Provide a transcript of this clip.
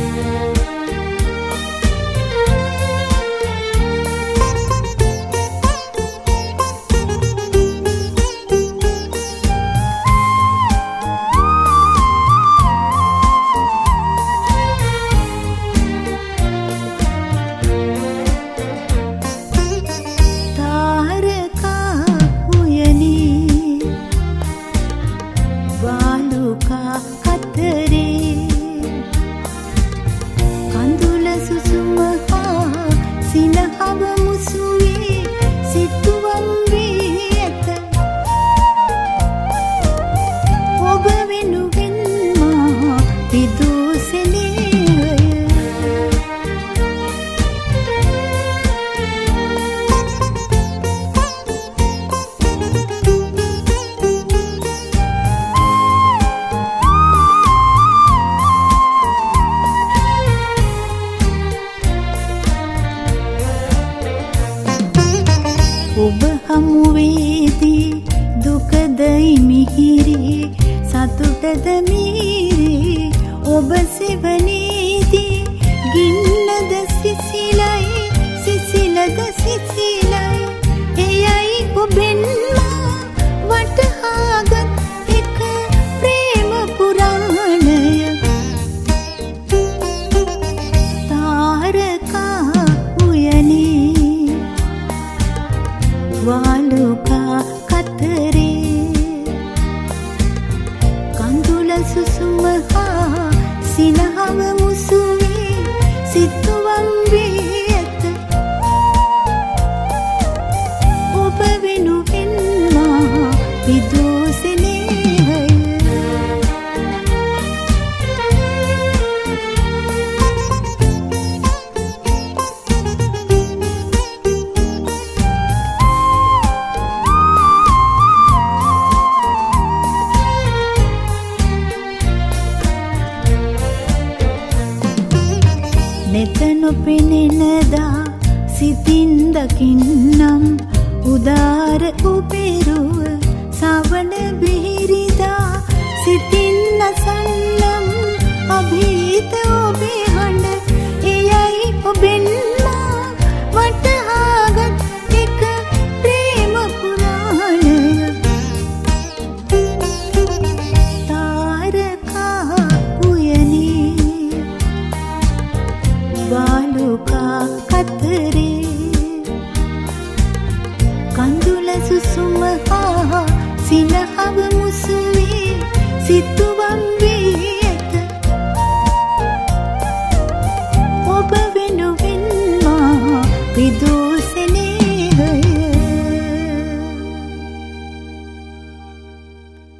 ඔබ හමුවේදී දුකදයි මිහිරි සතුටද මීරි ඔබ සෙවනේදී ගින්නද සිසිලයි සිසිලද සිසිලයි එයයි ඔබෙන් මා වටහාගත් එක ප්‍රේම පුරාණය තාරකා උයනේ वालुका कतरे कंदुल सुसुमहा सिलहव मुसुवी सितुवं वेत ඔබ වෙනුවෙන් මා විදෝසනේ නොපෙනෙනදා සිතින් දකින්නම් උදාර උපෙරුව සවන බිහිරිදා සිතින් අසන්නම් අභීත ඔබේ